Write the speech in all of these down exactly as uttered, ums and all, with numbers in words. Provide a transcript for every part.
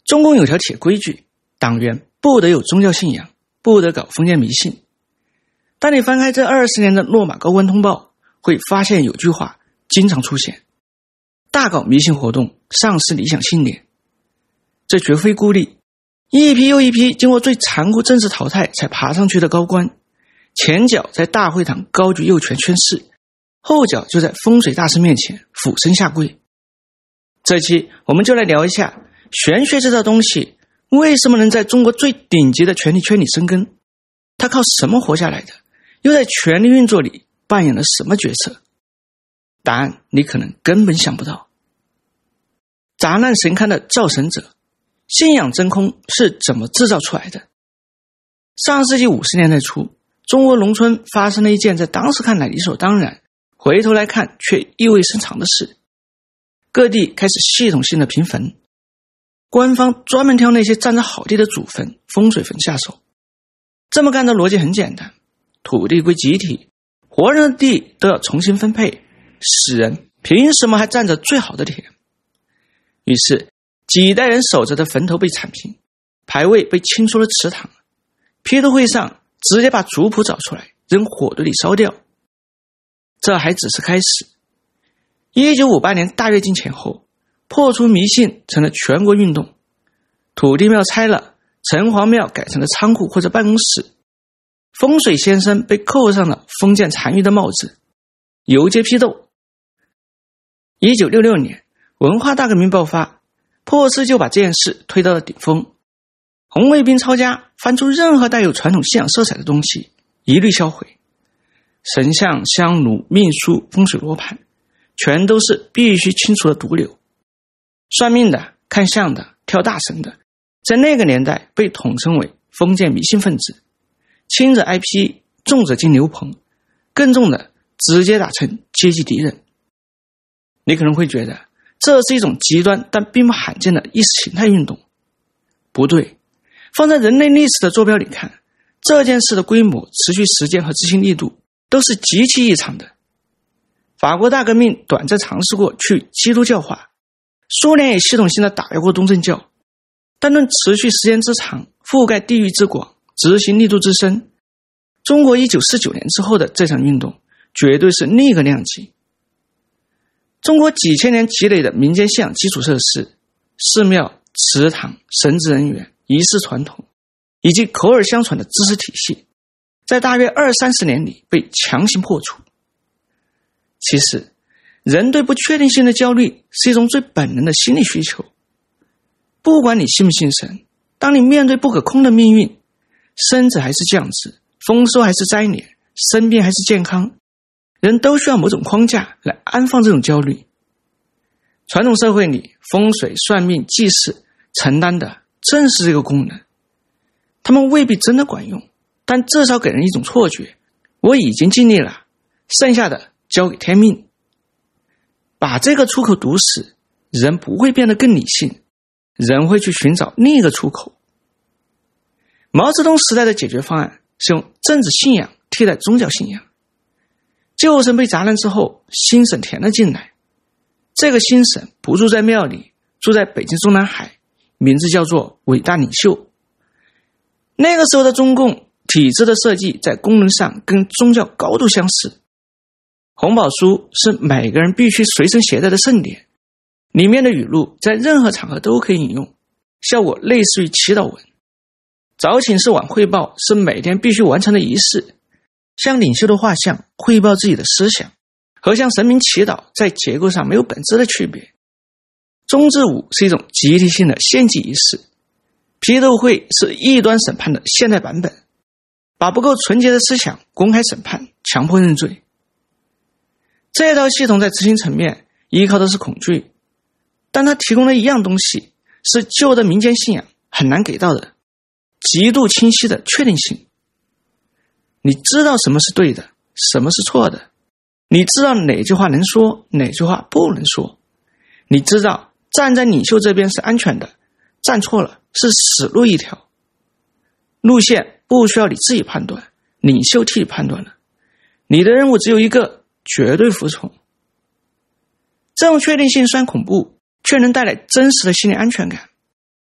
中共有条铁规矩，党员不得有宗教信仰，不得搞封建迷信。当你翻开这二十年的落马高官通报，会发现有句话经常出现：大搞迷信活动，丧失理想信念。这绝非孤立，一批又一批经过最残酷政治淘汰才爬上去的高官，前脚在大会堂高举右拳宣誓，后脚就在风水大师面前俯身下跪。这期我们就来聊一下玄学这套东西为什么能在中国最顶级的权力圈里生根，它靠什么活下来的，又在权力运作里扮演了什么角色？答案你可能根本想不到。杂乱神龛的造神者，信仰真空是怎么制造出来的？上世纪五十年代初，中国农村发生了一件在当时看来理所当然，回头来看却意味深长的事。各地开始系统性的平坟，官方专门挑那些站着好地的祖坟、风水坟下手。这么干的逻辑很简单，土地归集体，活人的地都要重新分配，死人凭什么还占着最好的田？于是几代人守着的坟头被铲平，牌位被清出了祠堂，批斗会上直接把族谱找出来扔火堆里烧掉。这还只是开始。一九五八年大跃进前后，破除迷信成了全国运动，土地庙拆了，城隍庙改成了仓库或者办公室，风水先生被扣上了封建残余的帽子，游街批斗。一九六六年文化大革命爆发，破四就把这件事推到了顶峰，红卫兵抄家，翻出任何带有传统信仰色彩的东西一律销毁，神像、香炉、命书、风水罗盘全都是必须清除的毒瘤。算命的、看相的、跳大神的，在那个年代被统称为封建迷信分子，轻者 I P， 重者进牛棚，更重的直接打成阶级敌人。你可能会觉得这是一种极端但并不罕见的意识形态运动。不对，放在人类历史的坐标里看，这件事的规模、持续时间和执行力度都是极其异常的。法国大革命短暂尝试过去基督教化，苏联也系统性的打压过东正教，但论持续时间之长、覆盖地域之广、执行力度之深，中国一九四九年之后的这场运动绝对是另一个量级。中国几千年积累的民间信仰基础设施，寺庙、祠堂、神职人员、仪式传统，以及口耳相传的知识体系，在大约二三十年里被强行破除。其实人对不确定性的焦虑是一种最本能的心理需求。不管你信不信神，当你面对不可控的命运，升职还是降职，丰收还是灾年，生病还是健康，人都需要某种框架来安放这种焦虑。传统社会里，风水、算命、祭祀承担的正是这个功能。他们未必真的管用，但至少给人一种错觉，我已经尽力了，剩下的交给天命。把这个出口堵死，人不会变得更理性，人会去寻找另一个出口。毛泽东时代的解决方案是用政治信仰替代宗教信仰。旧神被砸烂之后，新神填了进来。这个新神不住在庙里，住在北京中南海，名字叫做伟大领袖。那个时候的中共体制的设计在功能上跟宗教高度相似。红宝书是每个人必须随身携带的圣典，里面的语录在任何场合都可以引用，效果类似于祈祷文。早请示晚汇报是每天必须完成的仪式，向领袖的画像汇报自己的思想，和向神明祈祷在结构上没有本质的区别。中字舞是一种集体性的献祭仪式，批斗会是异端审判的现代版本，把不够纯洁的思想公开审判，强迫认罪。这套系统在执行层面依靠的是恐惧，但它提供了一样东西，是旧的民间信仰很难给到的，极度清晰的确定性。你知道什么是对的，什么是错的，你知道哪句话能说，哪句话不能说，你知道站在领袖这边是安全的，站错了是死路一条。路线不需要你自己判断，领袖替你判断了，你的任务只有一个，绝对服从。这种确定性虽然恐怖，却能带来真实的心理安全感。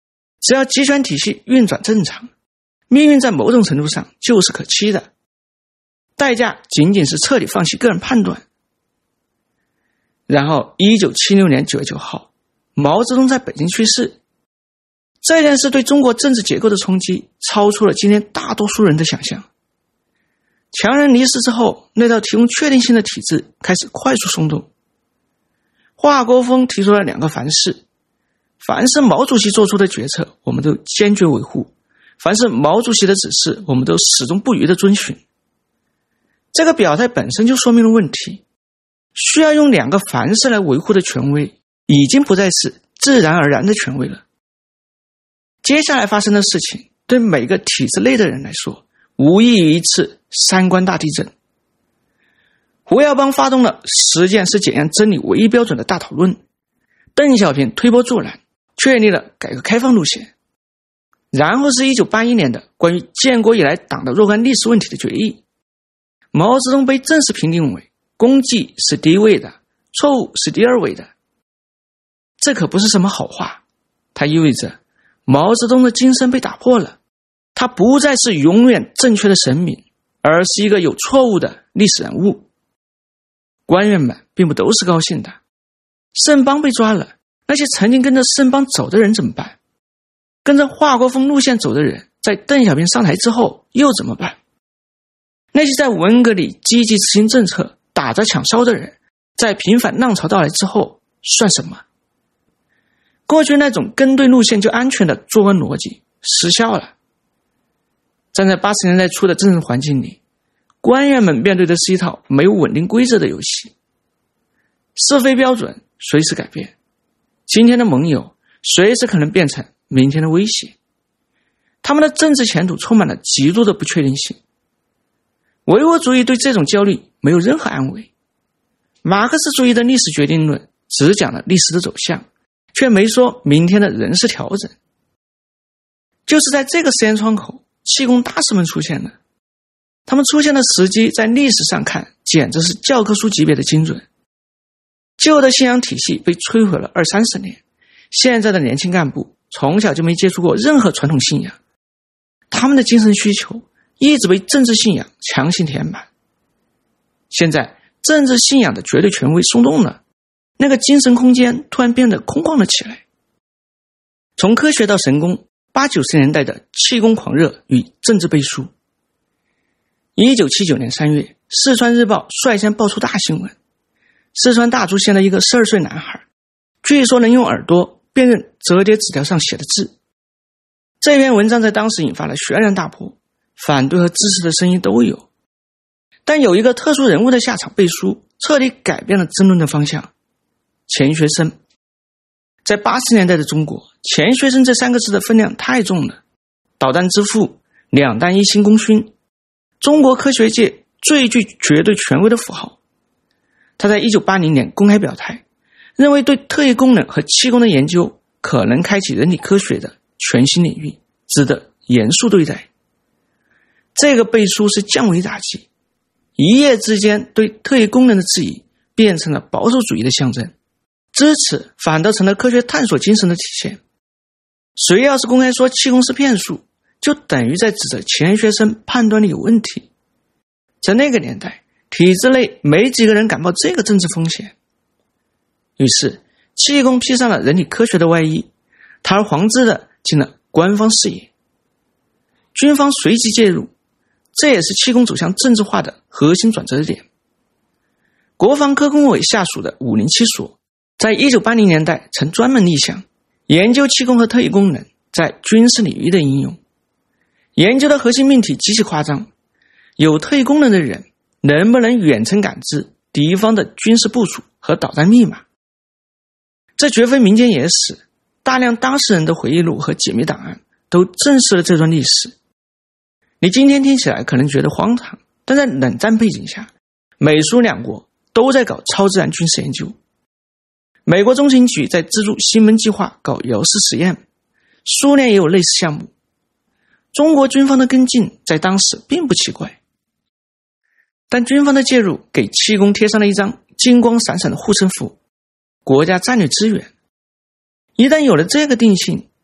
只要集权体系运转正常，命运在某种程度上就是可期的，代价仅仅是彻底放弃个人判断。然后一九七六年九月九号，毛泽东在北京去世。这件事对中国政治结构的冲击超出了今天大多数人的想象。强人离世之后，那套提供确定性的体制开始快速松动。华国锋提出了两个凡是：凡是毛主席做出的决策，我们都坚决维护；凡是毛主席的指示，我们都始终不渝地遵循。这个表态本身就说明了问题，需要用两个凡是来维护的权威，已经不再是自然而然的权威了。接下来发生的事情，对每个体制内的人来说，无异于一次三观大地震。胡耀邦发动了实践是检验真理唯一标准的大讨论，邓小平推波助澜，确立了改革开放路线。然后是一九八一年的关于建国以来党的若干历史问题的决议，毛泽东被正式评定为功绩是第一位的，错误是第二位的。这可不是什么好话，它意味着毛泽东的精神被打破了，他不再是永远正确的神明，而是一个有错误的历史人物。官员们并不都是高兴的，盛邦被抓了，那些曾经跟着盛邦走的人怎么办？跟着华国锋路线走的人，在邓小平上台之后又怎么办？那些在文革里积极执行政策、打着抢烧的人，在平反浪潮到来之后算什么？过去那种跟对路线就安全的作文逻辑失效了。站在八十年代初的政治环境里，官员们面对的是一套没有稳定规则的游戏，是非标准随时改变，今天的盟友随时可能变成明天的威胁，他们的政治前途充满了极度的不确定性。唯物主义对这种焦虑没有任何安慰。马克思主义的历史决定论只讲了历史的走向，却没说明天的人事调整。就是在这个时间窗口，气功大师们出现了。他们出现的时机在历史上看简直是教科书级别的精准。旧的信仰体系被摧毁了二三十年，现在的年轻干部从小就没接触过任何传统信仰，他们的精神需求一直被政治信仰强行填满。现在政治信仰的绝对权威松动了，那个精神空间突然变得空旷了起来。从科学到神功，八九十年代的气功狂热与政治背书。一九七九年三月，四川日报率先爆出大新闻，四川大竹县的一个十二岁男孩，据说能用耳朵辨认折叠纸条上写的字。这篇文章在当时引发了轩然大波，反对和支持的声音都有。但有一个特殊人物的下场背书，彻底改变了争论的方向。钱学森。在八十年代的中国，钱学森这三个字的分量太重了，导弹之父，两弹一星功勋，中国科学界最具绝对权威的符号。他在一九八零年公开表态，认为对特异功能和气功的研究可能开启人体科学的全新领域，值得严肃对待。这个背书是降维打击，一夜之间对特异功能的质疑变成了保守主义的象征，支持反倒成了科学探索精神的体现。谁要是公开说气功是骗术，就等于在指责钱学森判断力有问题。在那个年代，体制内没几个人敢冒这个政治风险。于是气功披上了人体科学的外衣，堂而皇之的进了官方视野。军方随即介入，这也是气功走向政治化的核心转折点。国防科工委下属的五零七所在一九八零年代曾专门立项研究气功和特异功能在军事领域的应用。研究的核心命题极其夸张，有特异功能的人能不能远程感知敌方的军事部署和导弹密码？这绝非民间野史，大量当事人的回忆录和解密档案都证实了这段历史。你今天听起来可能觉得荒唐，但在冷战背景下，美苏两国都在搞超自然军事研究。美国中情局在资助西门计划搞遥式实验，苏联也有类似项目。中国军方的跟进在当时并不奇怪，但军方的介入给气功贴上了一张金光闪闪的护身符，国家战略资源。一旦有了这个定性，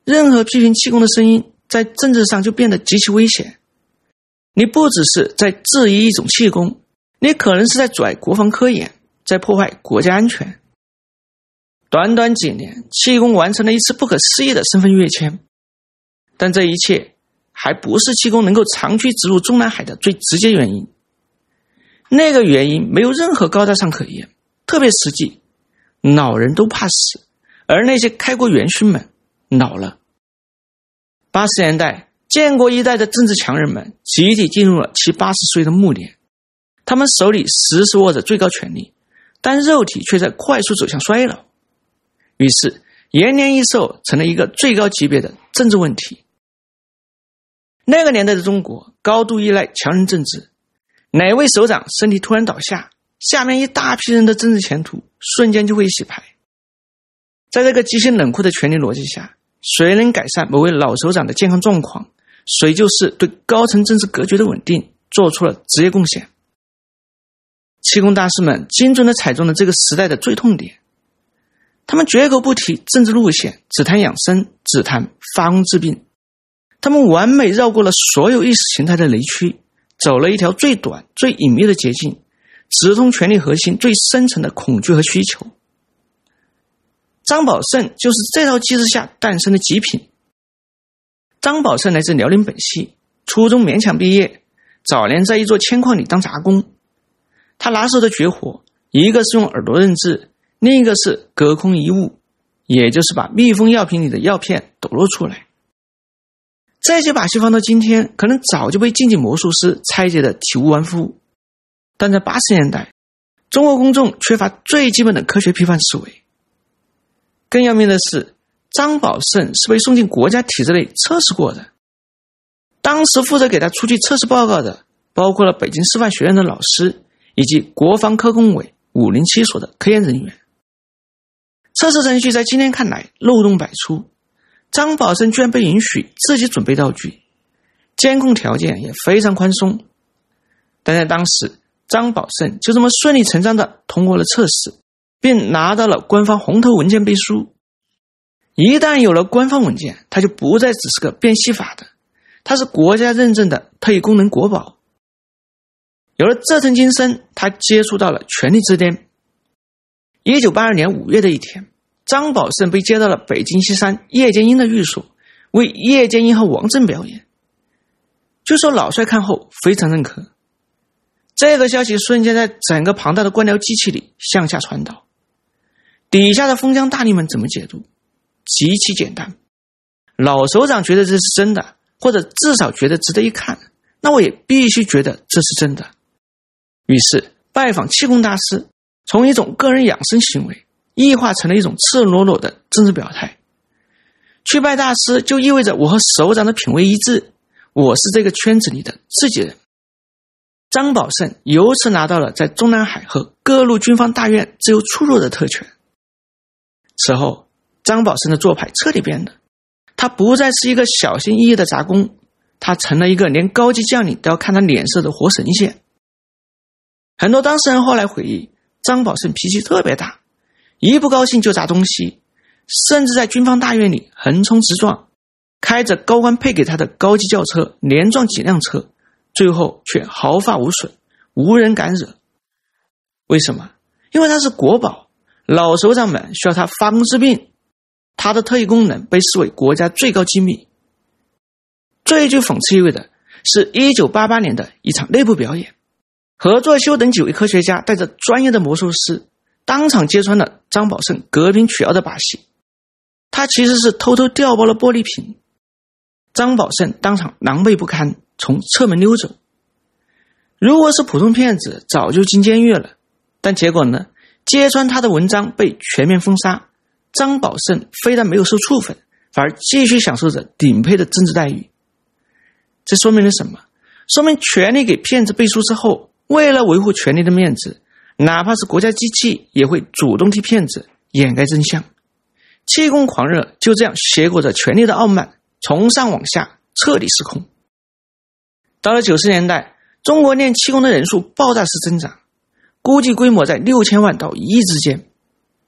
任何批评气功的声音在政治上就变得极其危险。你不只是在质疑一种气功，你可能是在阻碍国防科研，在破坏国家安全。短短几年，气功完成了一次不可思议的身份跃迁，但这一切还不是气功能够长驱直入中南海的最直接原因。那个原因没有任何高大上可言，特别实际，老人都怕死，而那些开国元勋们老了。八十年代，建国一代的政治强人们集体进入了七八十岁的暮年，他们手里时时握着最高权力，但肉体却在快速走向衰老。于是延年益寿成了一个最高级别的政治问题。那个年代的中国高度依赖强人政治，哪位首长身体突然倒下，下面一大批人的政治前途瞬间就会洗牌。在这个极其冷酷的权力逻辑下，谁能改善某位老首长的健康状况，谁就是对高层政治格局的稳定做出了职业贡献。气功大师们精准地踩中了这个时代的最痛点，他们绝口不提政治路线，只谈养生，只谈发功治病。他们完美绕过了所有意识形态的雷区，走了一条最短最隐秘的捷径，直通权力核心最深层的恐惧和需求。张宝胜就是这套机制下诞生的极品。张宝胜来自辽宁本溪，初中勉强毕业，早年在一座铅矿里当杂工。他拿手的绝活，一个是用耳朵认字，另一个是隔空移物，也就是把密封药瓶里的药片抖落出来。这些把戏放到今天，可能早就被竞技魔术师拆解的体无完肤。但在八十年代，中国公众缺乏最基本的科学批判思维。更要命的是，张宝胜是被送进国家体制内测试过的。当时负责给他出具测试报告的，包括了北京师范学院的老师，以及国防科工委五零七所的科研人员。测试程序在今天看来漏洞百出，张宝胜居然被允许自己准备道具，监控条件也非常宽松。但在当时，张宝胜就这么顺理成章地通过了测试，并拿到了官方红头文件背书。一旦有了官方文件，他就不再只是个变戏法的，他是国家认证的特异功能国宝。有了这层金身，他接触到了权力之巅。一九八二年五月的一天，张宝胜被接到了北京西山叶剑英的寓所，为叶剑英和王震表演。据说老帅看后非常认可。这个消息瞬间在整个庞大的官僚机器里向下传导。底下的封疆大吏们怎么解读？极其简单，老首长觉得这是真的，或者至少觉得值得一看，那我也必须觉得这是真的。于是拜访气功大师从一种个人养生行为异化成了一种赤裸裸的政治表态。去拜大师就意味着我和首长的品味一致，我是这个圈子里的自己人。张宝胜由此拿到了在中南海和各路军方大院自由出入的特权。此后，张宝胜的做派彻底变了，他不再是一个小心翼翼的杂工，他成了一个连高级将领都要看他脸色的活神仙。很多当事人后来回忆，张宝胜脾气特别大，一不高兴就砸东西，甚至在军方大院里横冲直撞，开着高官配给他的高级轿车连撞几辆车，最后却毫发无损，无人敢惹。为什么？因为他是国宝，老首长们需要他发功治病，他的特异功能被视为国家最高机密。最具讽刺意味的是一九八八年的一场内部表演，何作修等几位科学家带着专业的魔术师当场揭穿了张宝胜隔瓶取药的把戏。他其实是偷偷调包了玻璃瓶。张宝胜当场狼狈不堪，从侧门溜走。如果是普通骗子早就进监狱了，但结果呢？揭穿他的文章被全面封杀，张宝胜非但没有受处分，反而继续享受着顶配的政治待遇。这说明了什么？说明权力给骗子背书之后，为了维护权力的面子，哪怕是国家机器也会主动替骗子掩盖真相。气功狂热就这样挟裹着权力的傲慢，从上往下彻底失控。到了九十年代，中国练气功的人数爆炸式增长，估计规模在六千万到一亿之间。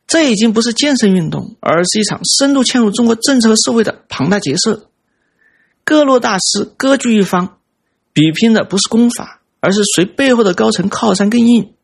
这已经不是健身运动，而是一场深度嵌入中国政治和社会的庞大角色。各路大师各据一方，比拼的不是功法，而是谁背后的高层靠山更硬。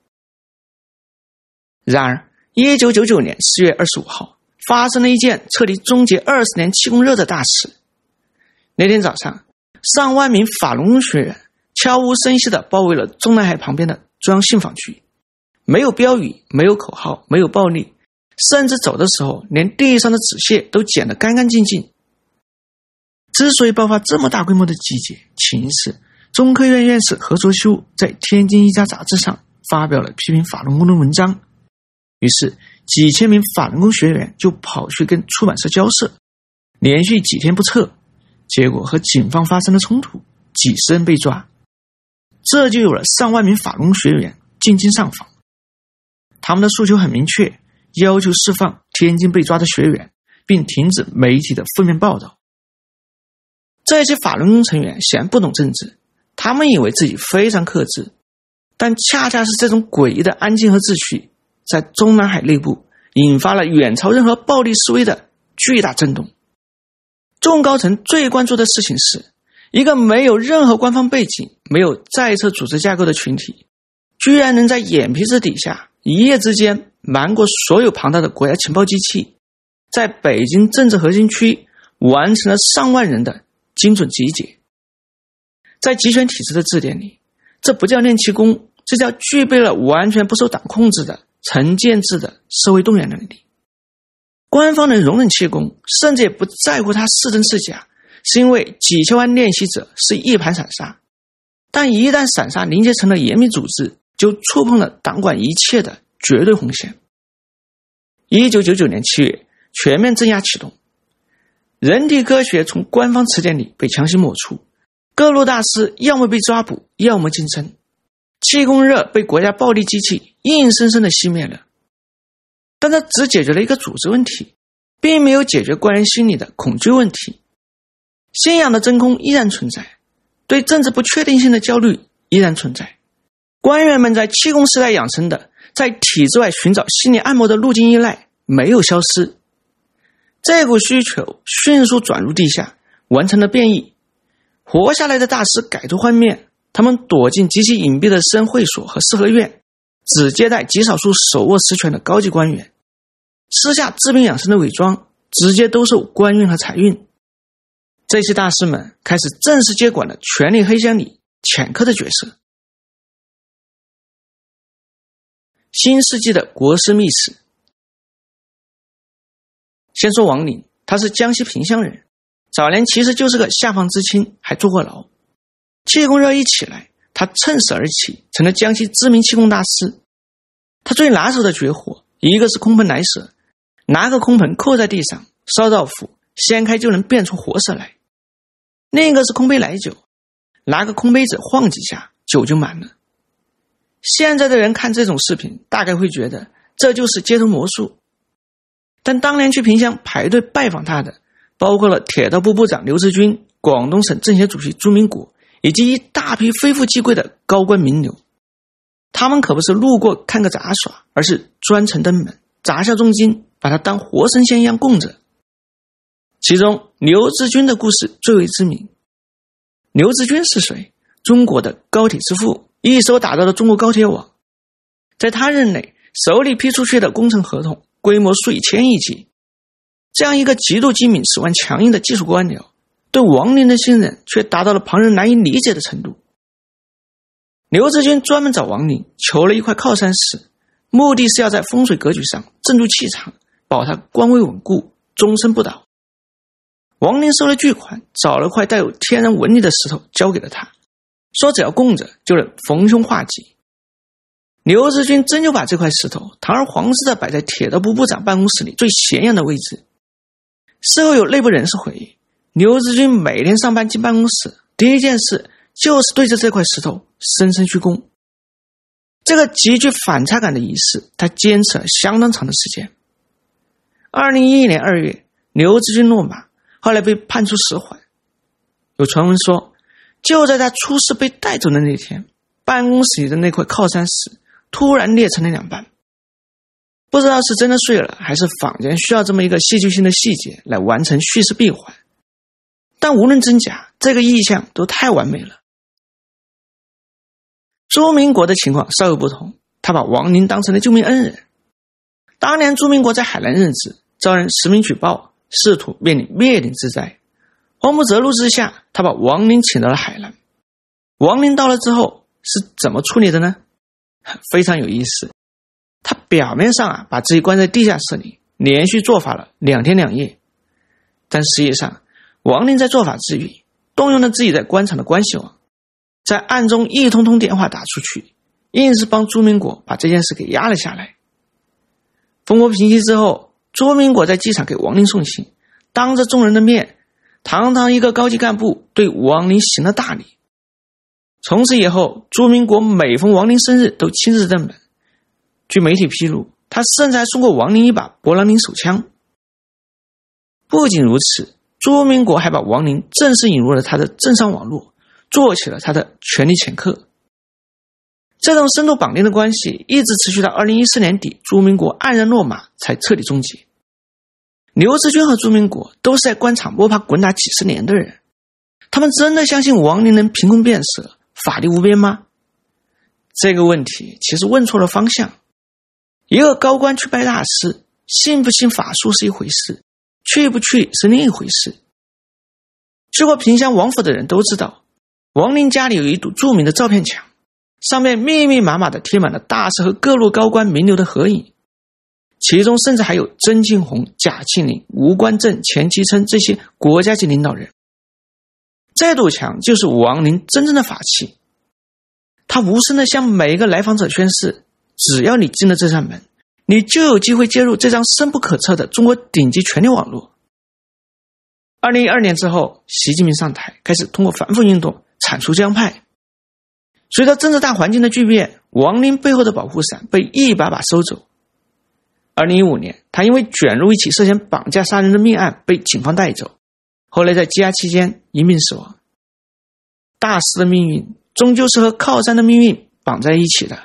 然而一九九九年四月二十五号发生了一件彻底终结二十年气功热的大事。那天早上，上万名法轮功学员悄无声息地包围了中南海旁边的中央信访局，没有标语，没有口号，没有暴力，甚至走的时候连地上的纸屑都捡得干干净净。之所以爆发这么大规模的集结，起因是中科院院士何卓修在天津一家杂志上发表了批评法轮功的文章，于是几千名法轮功学员就跑去跟出版社交涉，连续几天不撤，结果和警方发生了冲突，几十人被抓。这就有了上万名法轮功学员进京上访，他们的诉求很明确，要求释放天津被抓的学员，并停止媒体的负面报道。这些法轮功成员显然不懂政治，他们以为自己非常克制，但恰恰是这种诡异的安静和秩序，在中南海内部引发了远超任何暴力示威的巨大震动。中高层最关注的事情是，一个没有任何官方背景、没有在册组织架构的群体，居然能在眼皮子底下一夜之间瞒过所有庞大的国家情报机器，在北京政治核心区完成了上万人的精准集结。在集权体制的字典里，这不叫练气功，这叫具备了完全不受党控制的成建制的社会动员能力。官方能容忍气功，甚至也不在乎它是真是假，是因为几千万练习者是一盘散沙，但一旦散沙凝结成了严密组织，就触碰了党管一切的绝对红线。一九九九年七月，全面镇压启动，人体科学从官方词典里被强行抹除，各路大师要么被抓捕，要么晋升，气功热被国家暴力机器硬生生地熄灭了。但它只解决了一个组织问题，并没有解决官员心里的恐惧问题。信仰的真空依然存在，对政治不确定性的焦虑依然存在。官员们在气功时代养成的在体制外寻找心理按摩的路径依赖没有消失，这股需求迅速转入地下，完成了变异。活下来的大师改头换面，他们躲进极其隐蔽的私人会所和四合院，只接待极少数手握实权的高级官员，私下治病养生的伪装直接兜售官运和财运。这些大师们开始正式接管了权力黑箱里潜客的角色。新世纪的国师秘史。先说王林，他是江西萍乡人，早年其实就是个下放知青，还坐过牢。气功热一起来，他趁势而起，成了江西知名气功大师。他最拿手的绝活，一个是空盆来蛇，拿个空盆扣在地上，烧到符，掀开就能变出活蛇来。另一个是空杯来酒，拿个空杯子晃几下，酒就满了。现在的人看这种视频，大概会觉得这就是街头魔术。但当年去萍乡排队拜访他的，包括了铁道部部长刘志军、广东省政协主席朱明谷，以及一大批非富即贵的高官名流。他们可不是路过看个杂耍，而是专程登门，砸下重金，把他当活神仙一样供着。其中刘志军的故事最为知名。刘志军是谁？中国的高铁之父，一手打造了中国高铁网。在他任内，手里批出去的工程合同规模数以千亿计。这样一个极度机敏、手腕强硬的技术官僚，对王林的信任却达到了旁人难以理解的程度。刘志军专门找王林求了一块靠山石，目的是要在风水格局上镇住气场，保他官位稳固，终身不倒。王林收了巨款，找了块带有天然纹理的石头交给了他，说只要供着就能逢凶化吉。刘志军真就把这块石头堂而皇之地摆在铁道部部长办公室里最显眼的位置。事后有内部人士回忆，刘志军每天上班进办公室，第一件事就是对着这块石头深深鞠躬。这个极具反差感的仪式，他坚持了相当长的时间。二零一一年二月，刘志军落马，后来被判处死缓。有传闻说，就在他出事被带走的那天，办公室里的那块靠山石突然裂成了两半。 不知道是真的睡了，还是坊间需要这么一个戏剧性的细节来完成叙事闭环。但无论真假，这个意象都太完美了。朱明国的情况稍有不同，他把王林当成了救命恩人。当年朱明国在海南任职，遭人实名举报，试图面临灭顶之灾。慌不择路之下，他把王林请到了海南。王林到了之后是怎么处理的呢？非常有意思。他表面上啊把自己关在地下室里，连续做法了两天两夜，但实际上王林在做法之余，动用了自己在官场的关系网，在暗中一通通电话打出去，硬是帮朱明国把这件事给压了下来。风波平息之后，朱明国在机场给王林送行，当着众人的面，堂堂一个高级干部对王林行了大礼。从此以后，朱明国每逢王林生日都亲自登门。据媒体披露，他甚至还送过王林一把勃朗宁手枪。不仅如此，朱明国还把王林正式引入了他的政商网络，做起了他的权力掮客。这种深度绑定的关系一直持续到二零一四年底，朱明国黯然落马才彻底终结。刘志军和朱明国都是在官场摸爬滚打几十年的人，他们真的相信王林能凭空变色，法力无边吗？这个问题其实问错了方向。一个高官去拜大师，信不信法术是一回事，去不去是另一回事。去过萍乡王府的人都知道，王林家里有一堵著名的照片墙，上面密密麻麻地贴满了大师和各路高官名流的合影，其中甚至还有曾庆红、贾庆林、吴官正、钱其琛这些国家级领导人。这堵墙就是王林真正的法器，他无声地向每一个来访者宣示，只要你进了这扇门，你就有机会接入这张深不可测的中国顶级权力网络。二零一二年之后，习近平上台，开始通过反腐运动铲除江派。随着政治大环境的巨变，王林背后的保护伞被一把把收走。二零一五年，他因为卷入一起涉嫌绑架杀人的命案被警方带走，后来在羁押期间因病死亡。大师的命运终究是和靠山的命运绑在一起的。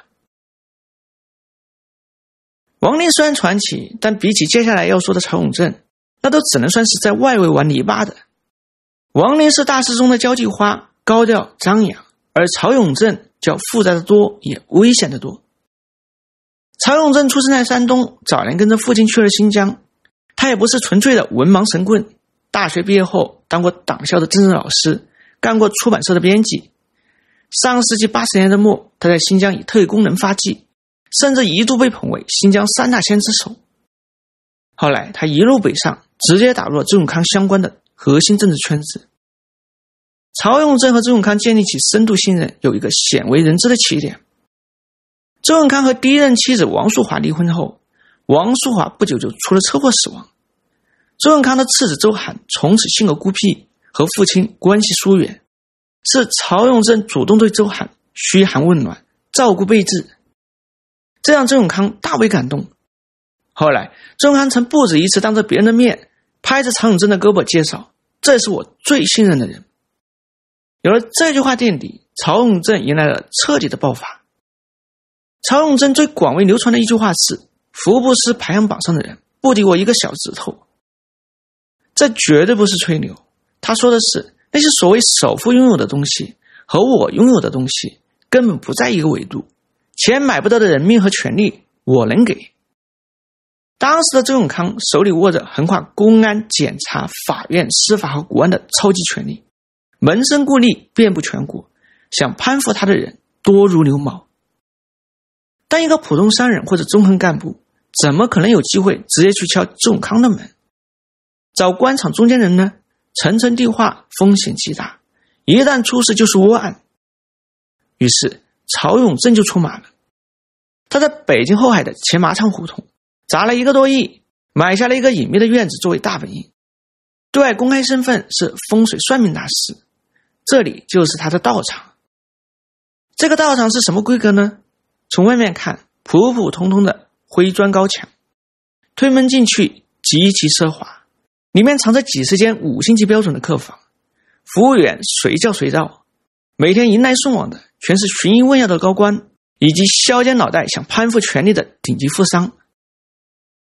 王林虽然传奇，但比起接下来要说的曹永正，那都只能算是在外围玩泥巴的。王林是大师中的交际花，高调张扬，而曹永正叫复杂的多，也危险的多。曹永正出生在山东，早年跟着父亲去了新疆。他也不是纯粹的文盲神棍，大学毕业后当过党校的政治老师，干过出版社的编辑。上世纪八十年代末，他在新疆以特异功能发迹，甚至一度被捧为新疆三大仙之首。后来他一路北上，直接打入了周永康相关的核心政治圈子。曹永正和周永康建立起深度信任，有一个鲜为人知的起点。周永康和第一任妻子王淑华离婚后，王淑华不久就出了车祸死亡。周永康的次子周涵从此性格孤僻，和父亲关系疏远，是曹永正主动对周涵嘘寒问暖，照顾备至，这让周永康大为感动。后来周永康曾不止一次当着别人的面拍着曹永正的胳膊介绍，这是我最信任的人。有了这句话垫底，曹永正迎来了彻底的爆发。曹永正最广为流传的一句话是，福布斯排行榜上的人不敌我一个小指头。这绝对不是吹牛，他说的是那些所谓首富拥有的东西和我拥有的东西根本不在一个维度，钱买不到的人命和权利我能给。当时的周永康手里握着横跨公安、检察、法院、司法和国安的超级权力，门生故吏遍布全国，想攀附他的人多如牛毛。但一个普通商人或者中层干部怎么可能有机会直接去敲周永康的门？找官场中间人呢，层层递话，风险极大，一旦出事就是窝案。于是曹永正就出马了。他在北京后海的前马场胡同砸了一个多亿，买下了一个隐秘的院子作为大本营，对外公开身份是风水算命大师，这里就是他的道场。这个道场是什么规格呢？从外面看普普通通的灰砖高墙，推门进去极其奢华，里面藏着几十间五星级标准的客房，服务员随叫随到，每天迎来送往的全是寻医问药的高官，以及削尖脑袋想攀附权力的顶级富商。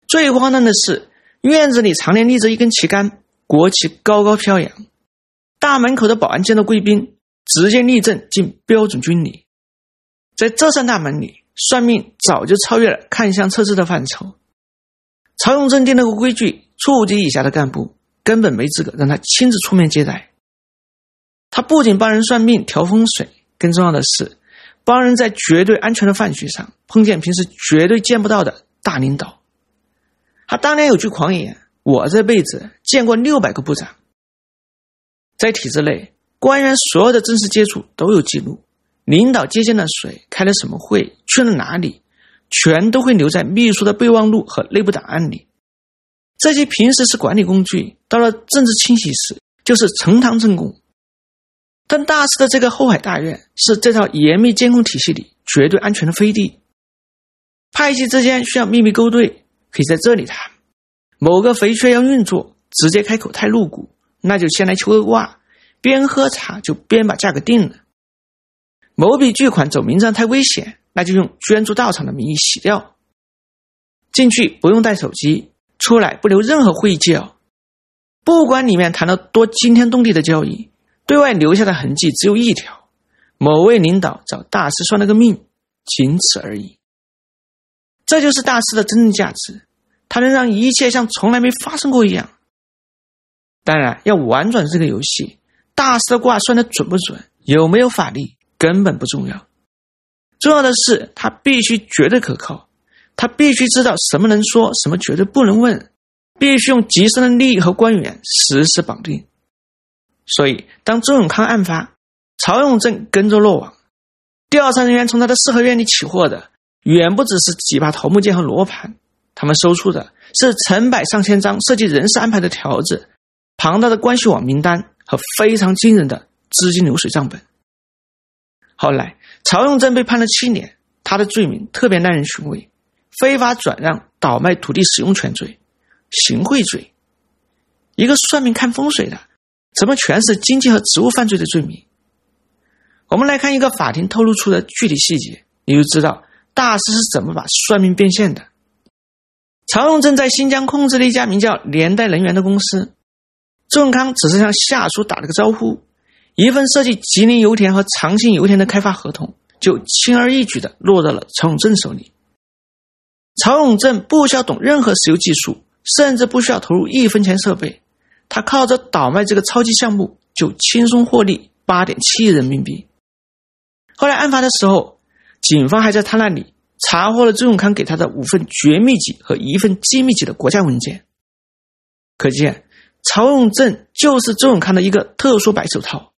最荒诞的是，院子里常年立着一根旗杆，国旗高高飘扬。大门口的保安见到贵宾，直接立正进标准军礼。在这扇大门里，算命早就超越了看相测字的范畴。曹永正定了个规矩，处级以下的干部根本没资格让他亲自出面接待。他不仅帮人算命调风水，更重要的是帮人在绝对安全的饭局上碰见平时绝对见不到的大领导。他当年有句狂言，我这辈子见过六百个部长。在体制内，官员所有的正式接触都有记录，领导接见了谁，开了什么会，去了哪里，全都会留在秘书的备忘录和内部档案里。这些平时是管理工具，到了政治清洗时就是呈堂证供。但大肆的这个后海大院是这套严密监控体系里绝对安全的飞地。派系之间需要秘密勾兑，可以在这里谈。某个肥缺要运作，直接开口太露骨，那就先来求个卦，边喝茶就边把价格定了。某笔巨款走明账太危险，那就用捐助道场的名义洗掉。进去不用带手机，出来不留任何会议纪要。不管里面谈了多惊天动地的交易，对外留下的痕迹只有一条，某位领导找大师算了个命，仅此而已。这就是大师的真正价值，它能让一切像从来没发生过一样。当然，要玩转这个游戏，大师的卦算得准不准，有没有法力，根本不重要。重要的是，他必须绝对可靠，他必须知道什么能说，什么绝对不能问，必须用极深的利益和官员实时绑定。所以，当周永康案发，曹永正跟着落网，调查人员从他的四合院里起获的，远不只是几把桃木剑和罗盘，他们搜出的是成百上千张涉及人事安排的条子，庞大的关系网名单和非常惊人的资金流水账本。后来，曹永正被判了七年，他的罪名特别耐人寻味：非法转让倒卖土地使用权罪、行贿罪。一个算命看风水的，怎么全是经济和职务犯罪的罪名？我们来看一个法庭透露出的具体细节，你就知道大师是怎么把算命变现的。曹永正在新疆控制了一家名叫连带能源的公司，周永康只是向下属打了个招呼，一份涉及吉林油田和长兴油田的开发合同就轻而易举地落到了曹永正手里。曹永正不需要懂任何石油技术，甚至不需要投入一分钱设备，他靠着倒卖这个超级项目就轻松获利 八点七亿人民币。后来案发的时候，警方还在他那里查获了周永康给他的五份绝密级和一份机密级的国家文件。可见曹永正就是周永康的一个特殊白手套。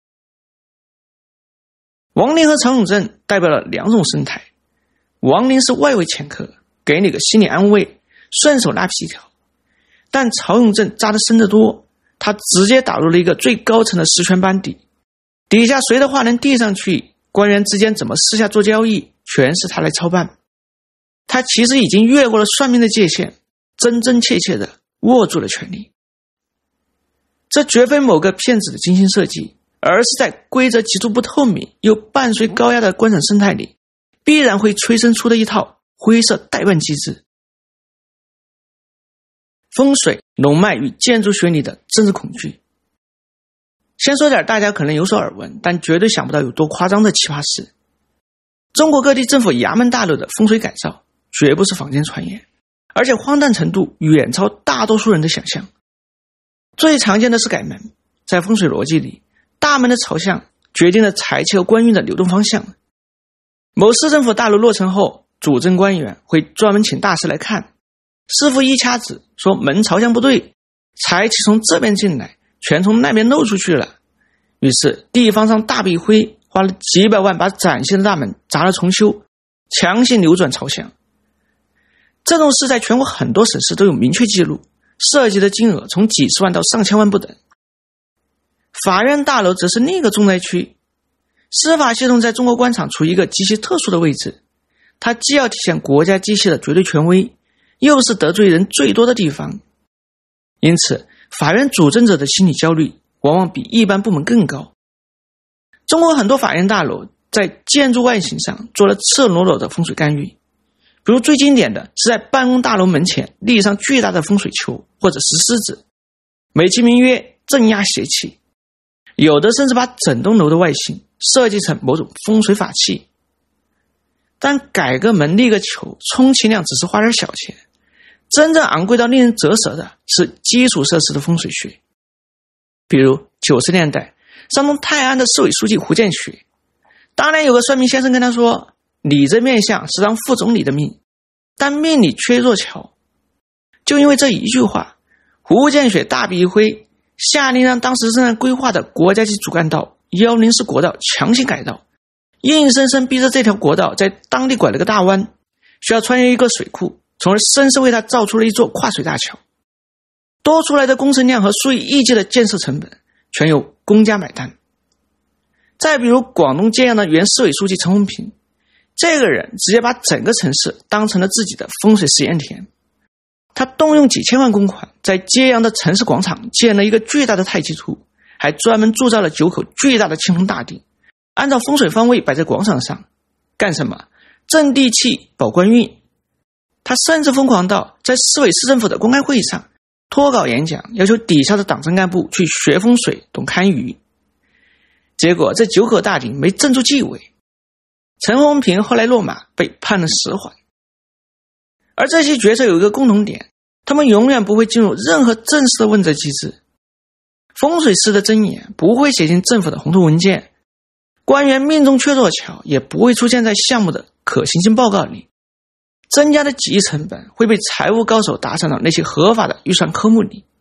王林和曹永正代表了两种生态，王林是外围掮客，给你个心理安慰，顺手拉皮条，但曹永正扎得深得多，他直接打入了一个最高层的实权班底，底下谁的话能递上去，官员之间怎么私下做交易，全是他来操办。他其实已经越过了算命的界限，真真切切地握住了权力。这绝非某个骗子的精心设计，而是在规则极度不透明又伴随高压的官场生态里，必然会催生出的一套灰色代办机制。风水、龙脉与建筑学里的政治恐惧。先说点大家可能有所耳闻，但绝对想不到有多夸张的奇葩事。中国各地政府衙门大楼的风水改造绝不是坊间传言，而且荒诞程度远超大多数人的想象。最常见的是改门，在风水逻辑里，大门的朝向决定了财气和官运的流动方向。某市政府大楼落成后，主政官员会专门请大师来看，师傅一掐指说门朝向不对，财气从这边进来，全从那边漏出去了。于是地方上大笔一挥，花了几百万把崭新的大门砸了重修，强行扭转朝向。这种事在全国很多省市都有明确记录，涉及的金额从几十万到上千万不等。法院大楼则是另一个重灾区。司法系统在中国官场处于一个极其特殊的位置，它既要体现国家机器的绝对权威，又是得罪人最多的地方。因此，法院主政者的心理焦虑往往比一般部门更高。中国很多法院大楼在建筑外形上做了赤裸裸的风水干预，比比如最经典的是在办公大楼门前立上巨大的风水球或者石狮子，美其名曰镇压邪气，有的甚至把整栋楼的外形设计成某种风水法器。但改个门立个球，充其量只是花点小钱，真正昂贵到令人啧舌的是基础设施的风水学。比如九十年代山东泰安的市委书记胡建学，当年有个算命先生跟他说，你这面相是当副总理的命，但命里缺座桥。就因为这一句话，胡建学大笔一挥，下令让当时正在规划的国家级主干道一一零四国道强行改道，硬生生逼着这条国道在当地拐了个大弯，需要穿越一个水库，从而生生为他造出了一座跨水大桥。多出来的工程量和数以亿计的建设成本全由公家买单。再比如广东揭阳的原市委书记陈洪平，这个人直接把整个城市当成了自己的风水实验田。他动用几千万公款，在揭阳的城市广场建了一个巨大的太极图，还专门铸造了九口巨大的青铜大鼎，按照风水方位摆在广场上。干什么？镇地气，保官运。他甚至疯狂到在市委市政府的公开会议上脱稿演讲，要求底下的党政干部去学风水，懂堪舆。结果这九口大鼎没镇住纪委，陈洪平后来落马，被判了十缓。而这些决策有一个共同点，他们永远不会进入任何正式的问责机制。风水师的箴言不会写进政府的红头文件，官员命中缺座桥也不会出现在项目的可行性报告里，增加的几亿成本会被财务高手打上到那些合法的预算科目里。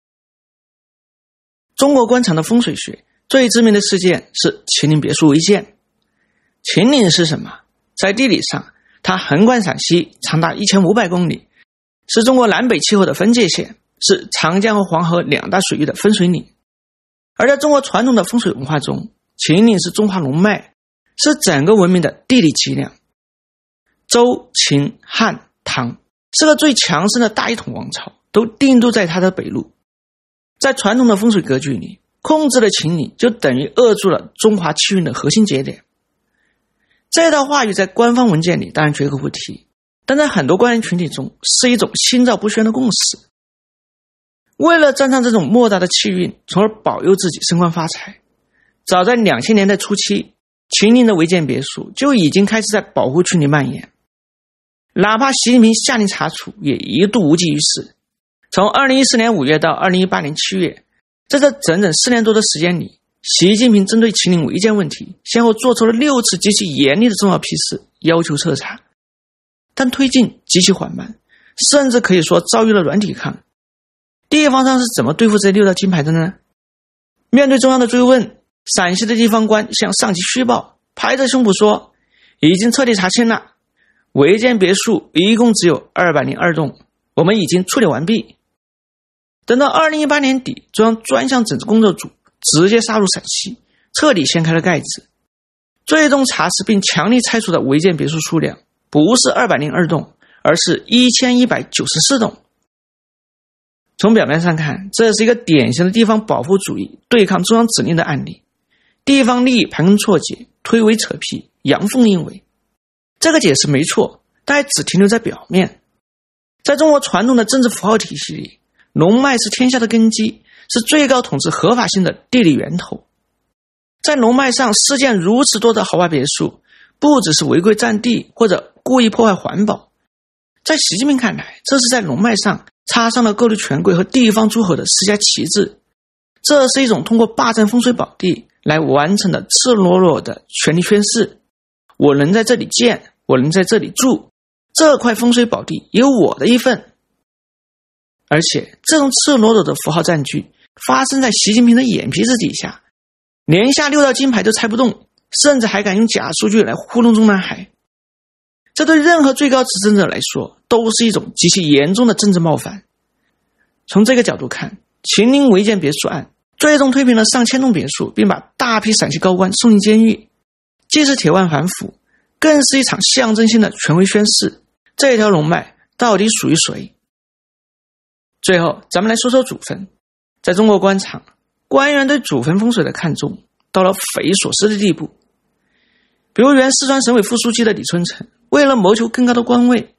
中国官场的风水学最知名的事件是秦岭别墅违建。秦岭是什么？在地理上，它横贯陕西，长达一千五百公里，是中国南北气候的分界线，是长江和黄河两大水域的分水岭。而在中国传统的风水文化中，秦岭是中华龙脉，是整个文明的地理脊梁。周、秦、汉、唐是个最强盛的大一统王朝，都定都在它的北路。在传统的风水格局里，控制了秦岭就等于扼住了中华气运的核心节点。这套话语在官方文件里当然绝口不提，但在很多官员群体中是一种心照不宣的共识。为了沾上这种莫大的气运，从而保佑自己升官发财，早在两千年代初期，秦岭的违建别墅就已经开始在保护区里蔓延。哪怕习近平下令查处，也一度无济于事。从二零一四年五月到二零一八年七月，在这整整四年多的时间里，习近平针对秦岭违建问题先后做出了六次极其严厉的重要批示，要求彻查，但推进极其缓慢，甚至可以说遭遇了软抵抗。地方上是怎么对付这六道金牌的呢？面对中央的追问，陕西的地方官向上级虚报，拍着胸脯说已经彻底查清了，违建别墅一共只有二百零二栋，我们已经处理完毕。等到二零一八年底，中央专项整治工作组直接杀入陕西，彻底掀开了盖子，最终查实并强力拆除的违建别墅数量不是二百零二栋，而是一千一百九十四栋。从表面上看，这是一个典型的地方保护主义对抗中央指令的案例，地方利益盘根错节，推诿扯屁，阳奉阴违。这个解释没错，但还只停留在表面。在中国传统的政治符号体系里，龙脉是天下的根基，是最高统治合法性的地理源头。在龙脉上施建如此多的豪华别墅，不只是违规占地或者故意破坏环保，在习近平看来，这是在龙脉上插上了各路权贵和地方诸侯的施加旗帜，这是一种通过霸占风水宝地来完成的赤裸裸的权力宣示。我能在这里建，我能在这里住，这块风水宝地有我的一份。而且这种赤裸裸的符号占据发生在习近平的眼皮子底下，连下六道金牌都拆不动，甚至还敢用假数据来糊弄中南海。这对任何最高执政者来说都是一种极其严重的政治冒犯。从这个角度看，秦岭违建别墅案最终推平了上千栋别墅，并把大批陕西高官送进监狱，既是铁腕反腐，更是一场象征性的权威宣示。这条龙脉到底属于谁？最后咱们来说说祖坟。在中国官场，官员对祖坟风水的看重到了匪夷所思的地步。比如原四川省委副书记的李春城，为了谋求更高的官位，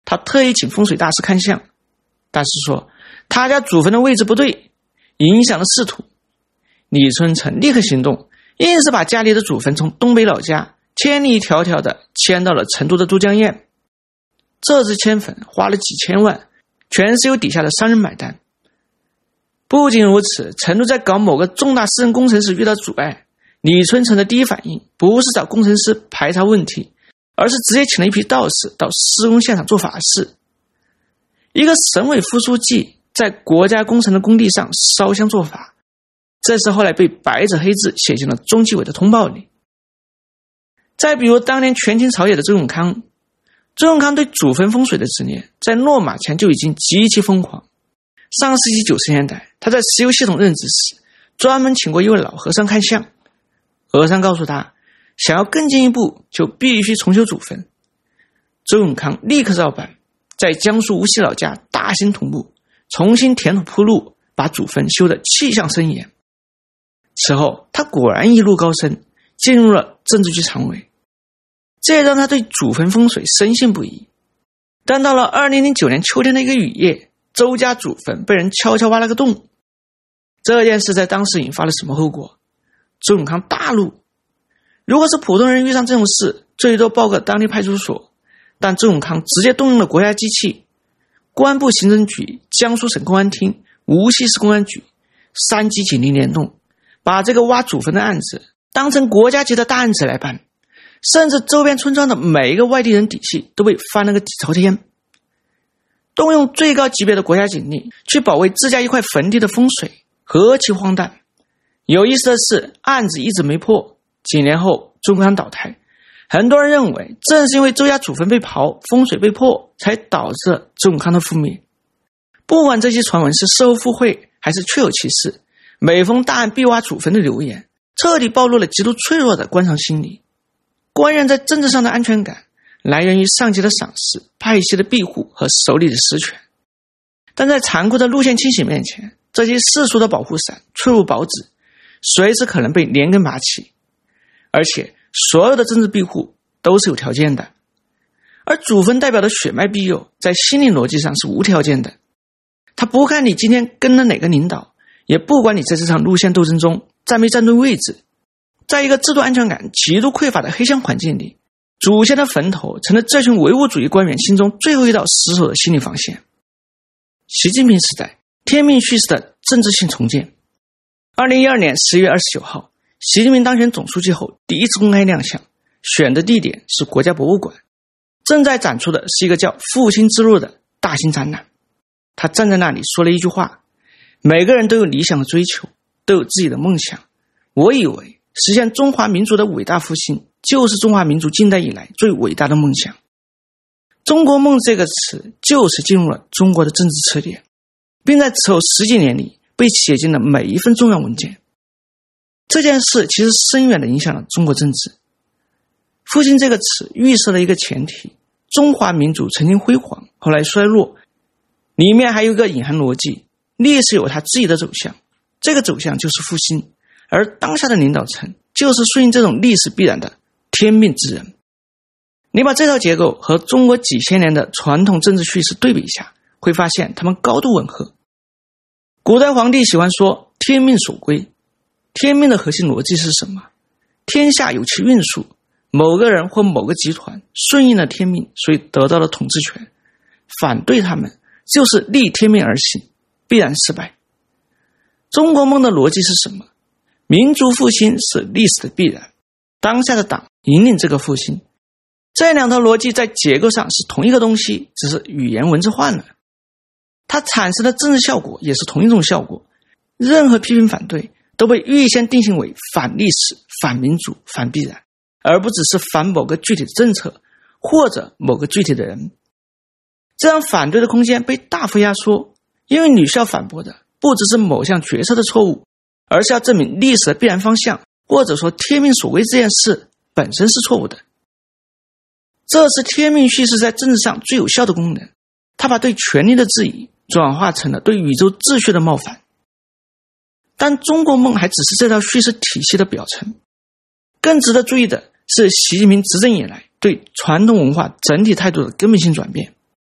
他特意请风水大师看相，大师说他家祖坟的位置不对，影响了仕途。李春城立刻行动，硬是把家里的祖坟从东北老家千里迢迢的迁到了成都的都江堰。这次迁坟花了几千万，全是由底下的商人买单。不仅如此，成都在搞某个重大私人工程时遇到阻碍，李春城的第一反应不是找工程师排查问题，而是直接请了一批道士到施工现场做法事。一个省委副书记在国家工程的工地上烧香做法，这是后来被白纸黑字写进了中纪委的通报里。再比如当年权倾朝野的周永康，周永康对祖坟风水的执念在落马前就已经极其疯狂。上世纪九十年代，他在石油系统任职时，专门请过一位老和尚看相。和尚告诉他，想要更进一步，就必须重修祖坟。周永康立刻照办，在江苏无锡老家大兴土木，重新填土铺路，把祖坟修得气象森严。此后，他果然一路高升，进入了政治局常委，这也让他对祖坟风水深信不疑。但到了二零零九年秋天的一个雨夜，周家祖坟被人悄悄挖了个洞。这件事在当时引发了什么后果？周永康大怒。如果是普通人遇上这种事，最多报个当地派出所，但周永康直接动用了国家机器，公安部行政局、江苏省公安厅、无锡市公安局三级警力联动，把这个挖祖坟的案子当成国家级的大案子来办，甚至周边村庄的每一个外地人底细都被翻了个底朝天。动用最高级别的国家警力去保卫自家一块坟地的风水，何其荒诞！有意思的是，案子一直没破，几年后周永康倒台，很多人认为正是因为周家祖坟被刨，风水被破，才导致了周永康的覆灭。不管这些传闻是事后附会还是确有其事，每逢大案必挖祖坟的流言彻底暴露了极度脆弱的官场心理。官员在政治上的安全感来源于上级的赏识、派系的庇护和手里的实权，但在残酷的路线清洗面前，这些世俗的保护伞脆如薄纸，随时可能被连根拔起。而且所有的政治庇护都是有条件的，而祖坟代表的血脉庇佑在心理逻辑上是无条件的。他不看你今天跟了哪个领导，也不管你在这场路线斗争中站没站对位置。在一个制度安全感极度匮乏的黑箱环境里，祖先的坟头成了这群唯物主义官员心中最后一道死守的心理防线。习近平时代，天命叙事的政治性重建。二零一二年十月二十九号，习近平当选总书记后第一次公开亮相，选的地点是国家博物馆，正在展出的是一个叫复兴之路的大型展览。他站在那里说了一句话，每个人都有理想和追求，都有自己的梦想。我以为实现中华民族的伟大复兴就是中华民族近代以来最伟大的梦想。中国梦这个词就是进入了中国的政治词典，并在此后十几年里被写进了每一份重要文件。这件事其实深远地影响了中国政治。复兴这个词预设了一个前提，中华民族曾经辉煌，后来衰落，里面还有一个隐含逻辑，历史有它自己的走向，这个走向就是复兴，而当下的领导层就是顺应这种历史必然的天命之人。你把这套结构和中国几千年的传统政治叙事对比一下，会发现它们高度吻合。古代皇帝喜欢说天命所归，天命的核心逻辑是什么？天下有其运数，某个人或某个集团顺应了天命，所以得到了统治权，反对他们就是逆天命而行，必然失败。中国梦的逻辑是什么？民族复兴是历史的必然，当下的党引领这个复兴，这两套逻辑在结构上是同一个东西，只是语言文字换了，它产生的政治效果也是同一种效果。任何批评反对都被预先定性为反历史、反民主、反必然，而不只是反某个具体的政策或者某个具体的人。这样反对的空间被大幅压缩，因为你需要反驳的不只是某项决策的错误，而是要证明历史的必然方向，或者说天命所归这件事本身是错误的。这是天命叙事在政治上最有效的功能，它把对权力的质疑转化成了对宇宙秩序的冒犯。但中国梦还只是这套叙事体系的表层，更值得注意的是习近平执政以来对传统文化整体态度的根本性转变。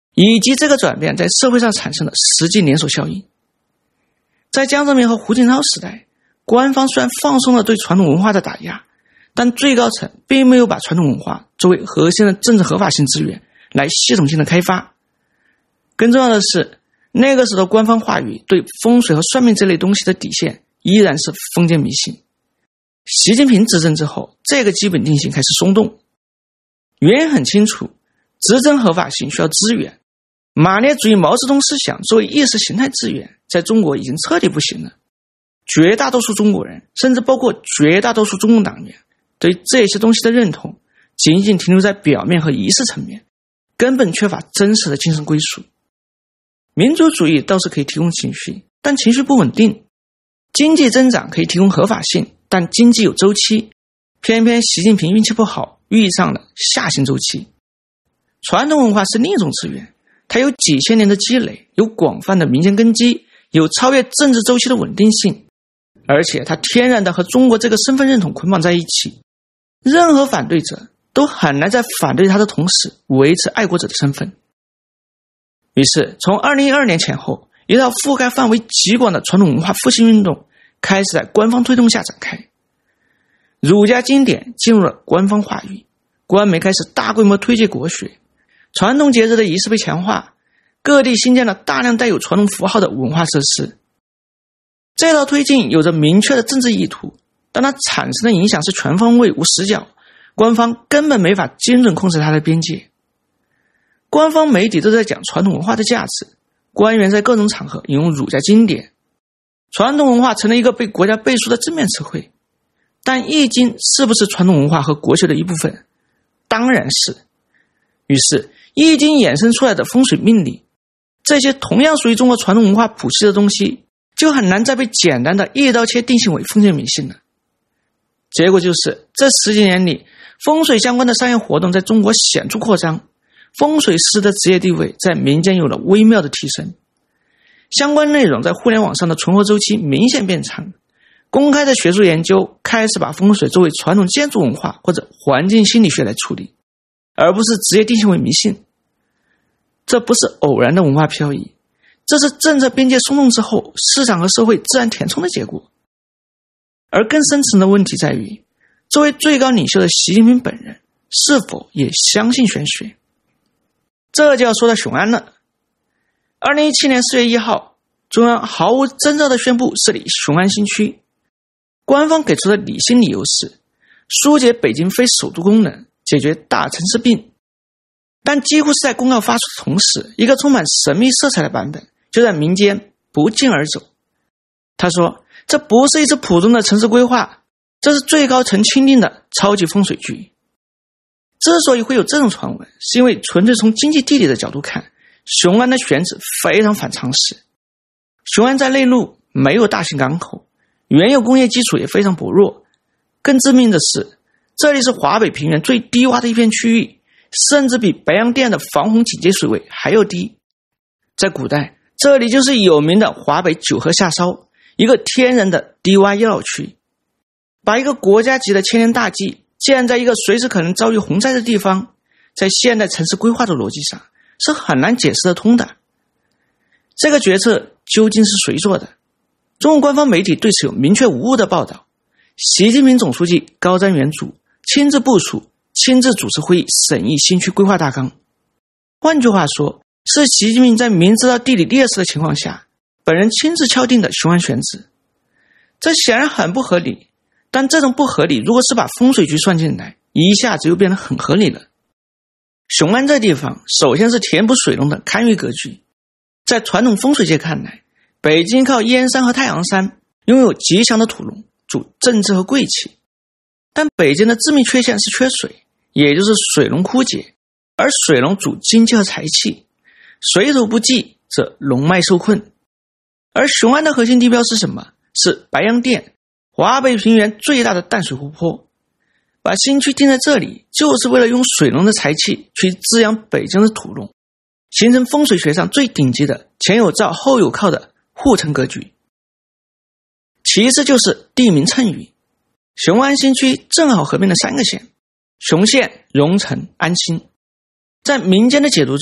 以及这个转变在社会上产生的实际连锁效应。在江泽民和胡锦涛时代，官方虽然放松了对传统文化的打压，但最高层并没有把传统文化作为核心的政治合法性资源来系统性的开发。更重要的是，那个时候官方话语对风水和算命这类东西的底线依然是封建迷信。习近平执政之后，这个基本定性开始松动。原因很清楚，执政合法性需要资源，马列主义毛泽东思想作为意识形态资源，在中国已经彻底不行了。绝大多数中国人，甚至包括绝大多数中共党员，对这些东西的认同仅仅停留在表面和仪式层面，根本缺乏真实的精神归属。民族主义倒是可以提供情绪，但情绪不稳定。经济增长可以提供合法性，但经济有周期，偏偏习近平运气不好，遇上了下行周期。传统文化是另一种资源，它有几千年的积累，有广泛的民间根基，有超越政治周期的稳定性，而且它天然的和中国这个身份认同捆绑在一起，任何反对者都很难在反对它的同时维持爱国者的身份。于是从二零一二年前后，一套覆盖范围极广的传统文化复兴运动开始在官方推动下展开。儒家经典进入了官方话语，官媒开始大规模推介国学，传统节日的仪式被强化，各地新建了大量带有传统符号的文化设施。这套推进有着明确的政治意图，但它产生的影响是全方位无死角，官方根本没法精准控制它的边界。官方媒体都在讲传统文化的价值，官员在各种场合引用儒家经典，传统文化成了一个被国家背书的正面词汇。但易经是不是传统文化和国学的一部分？当然是。于是易经衍生出来的风水命理，这些同样属于中国传统文化谱系的东西，就很难再被简单的一刀切定性为封建迷信了。结果就是这十几年里，风水相关的商业活动在中国显著扩张，风水师的职业地位在民间有了微妙的提升，相关内容在互联网上的存活周期明显变长，公开的学术研究开始把风水作为传统建筑文化或者环境心理学来处理，而不是直接定性为迷信。这不是偶然的文化漂移，这是政策边界松动之后市场和社会自然填充的结果。而更深层的问题在于，作为最高领袖的习近平本人是否也相信玄学。这就要说到雄安了。二零一七年四月一号，中央毫无征兆地宣布设立雄安新区。官方给出的理性理由是疏解北京非首都功能，解决大城市病。但几乎是在公告发出的同时，一个充满神秘色彩的版本就在民间不胫而走。他说，这不是一次普通的城市规划，这是最高层钦定的超级风水局。之所以会有这种传闻，是因为纯粹从经济地理的角度看，雄安的选址非常反常识。雄安在内陆，没有大型港口，原有工业基础也非常薄弱。更致命的是，这里是华北平原最低洼的一片区域，甚至比白洋淀的防洪警戒水位还要低。在古代，这里就是有名的华北九河下梢，一个天然的低洼医疗区。把一个国家级的千年大计建在一个随时可能遭遇洪灾的地方，在现代城市规划的逻辑上是很难解释得通的。这个决策究竟是谁做的？中国官方媒体对此有明确无误的报道，习近平总书记高瞻远瞩，亲自部署，亲自主持会议审议新区规划大纲。换句话说，是习近平在明知道地理劣势的情况下，本人亲自敲定的雄安选址。这显然很不合理，但这种不合理如果是把风水局算进来，一下子又变得很合理了。雄安这地方首先是填补水龙的堪舆格局。在传统风水界看来，北京靠燕山和太阳山，拥有极强的土龙，主政治和贵气。但北京的致命缺陷是缺水，也就是水龙枯竭，而水龙主经济和财气，水土不济则龙脉受困。而雄安的核心地标是什么？是白洋淀，华北平原最大的淡水湖泊。把新区定在这里，就是为了用水龙的财气去滋养北京的土龙，形成风水学上最顶级的前有照后有靠的护城格局。其次就是地名谶语。雄安新区正好合并了三个县，雄县、荣城、安新。在民间的解读中，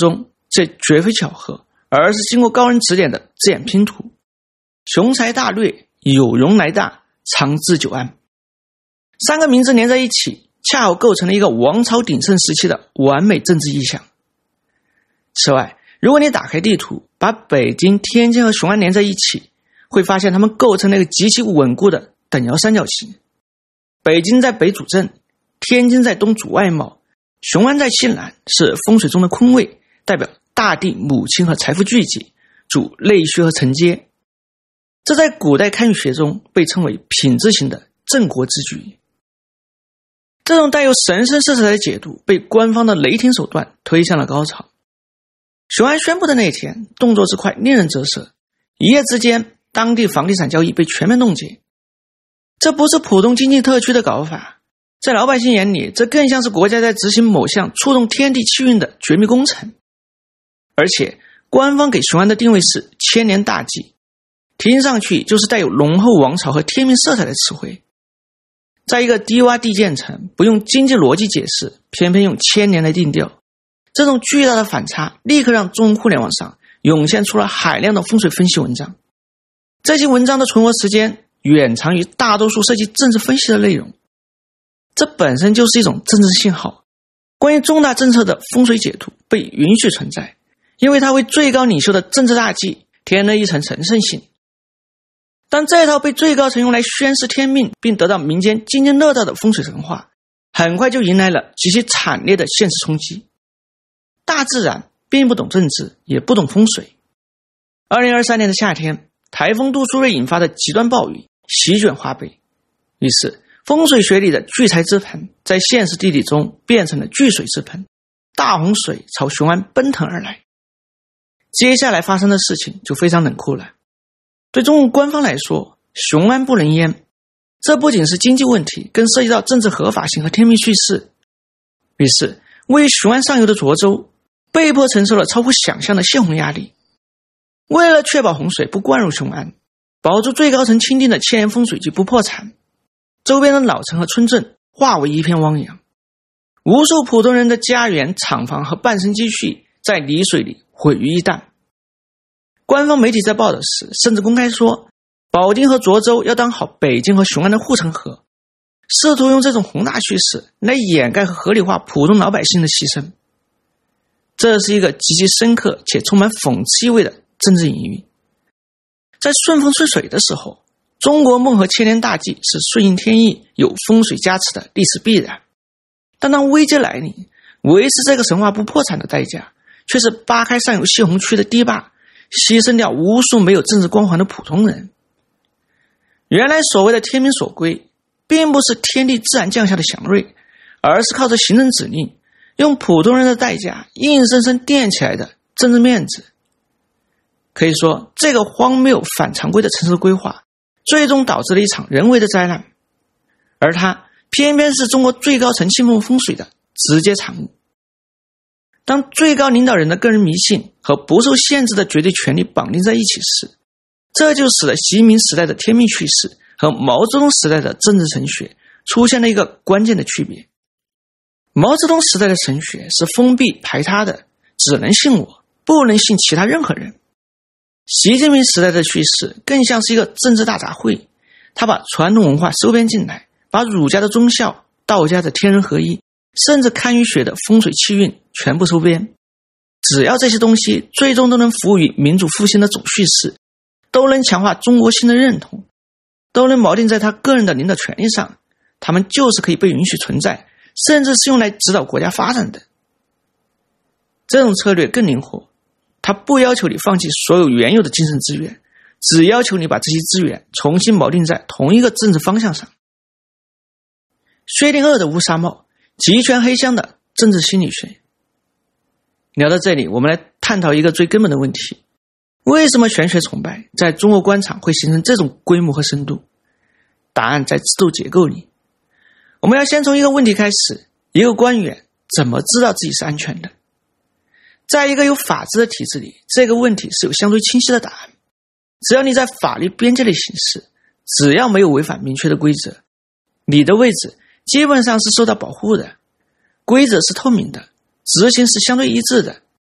这绝非巧合，而是经过高人指点的字眼拼图。雄才大略，有容乃大，长治久安。三个名字连在一起，恰好构成了一个王朝鼎盛时期的完美政治意象。此外，如果你打开地图，把北京、天津和雄安连在一起，会发现它们构成了一个极其稳固的等腰三角形。北京在北主政，天津在东主外贸，雄安在西南，是风水中的坤位，代表大地、母亲和财富聚集，主内需和承接。这在古代堪舆学中被称为品质型的正国之举。这种带有神圣色彩的解读被官方的雷霆手段推向了高潮。雄安宣布的那天，动作之快令人啧舌，一夜之间，当地房地产交易被全面冻结。这不是普通经济特区的搞法，在老百姓眼里，这更像是国家在执行某项触动天地气运的绝密工程。而且，官方给雄安的定位是千年大计，听上去就是带有浓厚王朝和天命色彩的词汇。在一个低洼地建成，不用经济逻辑解释，偏偏用千年来定调，这种巨大的反差立刻让中互联网上涌现出了海量的风水分析文章。这些文章的存活时间远长于大多数涉及政治分析的内容，这本身就是一种政治信号。关于重大政策的风水解读被允许存在，因为它为最高领袖的政治大计添了一层神圣性。当这套被最高层用来宣示天命并得到民间津津乐道的风水神话，很快就迎来了极其惨烈的现实冲击。大自然并不懂政治，也不懂风水。二零二三年的夏天，台风杜苏芮引发的极端暴雨席卷华北，于是风水学里的聚财之盆在现实地理中变成了聚水之盆，大洪水朝雄安奔腾而来。接下来发生的事情就非常冷酷了。对中共官方来说，雄安不能淹，这不仅是经济问题，更涉及到政治合法性和天命叙事。于是位于雄安上游的涿州被迫承受了超乎想象的泄洪压力。为了确保洪水不灌入雄安，保住最高层钦定的千年风水局不破产，周边的老城和村镇化为一片汪洋，无数普通人的家园、厂房和半生积蓄在泥水里毁于一旦。官方媒体在报道时甚至公开说，保定和涿州要当好北京和雄安的护城河，试图用这种宏大叙事来掩盖和合理化普通老百姓的牺牲。这是一个极其深刻且充满讽刺意味的政治隐喻。在顺风顺水的时候，中国梦和千年大计是顺应天意、有风水加持的历史必然。但当危机来临，维持这个神话不破产的代价，却是扒开上游泄洪区的堤坝，牺牲掉无数没有政治光环的普通人。原来所谓的天命所归，并不是天地自然降下的祥瑞，而是靠着行政指令，用普通人的代价硬生生垫起来的政治面子。可以说，这个荒谬反常规的城市规划，最终导致了一场人为的灾难，而它偏偏是中国最高层信奉风水的直接产物。当最高领导人的个人迷信和不受限制的绝对权力绑定在一起时，这就使得习近平时代的天命叙事和毛泽东时代的政治神学出现了一个关键的区别。毛泽东时代的神学是封闭排他的，只能信我，不能信其他任何人。习近平时代的叙事更像是一个政治大杂烩，他把传统文化收编进来，把儒家的忠孝、道家的天人合一，甚至堪舆学的风水气运全部收编。只要这些东西最终都能服务于民主复兴的总叙事，都能强化中国新的认同，都能锚定在他个人的领导权利上，他们就是可以被允许存在，甚至是用来指导国家发展的。这种策略更灵活，它不要求你放弃所有原有的精神资源，只要求你把这些资源重新锚定在同一个政治方向上。薛定谔的乌纱帽，极权黑箱的政治心理学。聊到这里，我们来探讨一个最根本的问题：为什么玄学崇拜在中国官场会形成这种规模和深度？答案在制度结构里。我们要先从一个问题开始：一个官员怎么知道自己是安全的？在一个有法治的体制里，这个问题是有相对清晰的答案。只要你在法律边界里行事，只要没有违反明确的规则，你的位置基本上是受到保护的。规则是透明的，执行是相对一致的。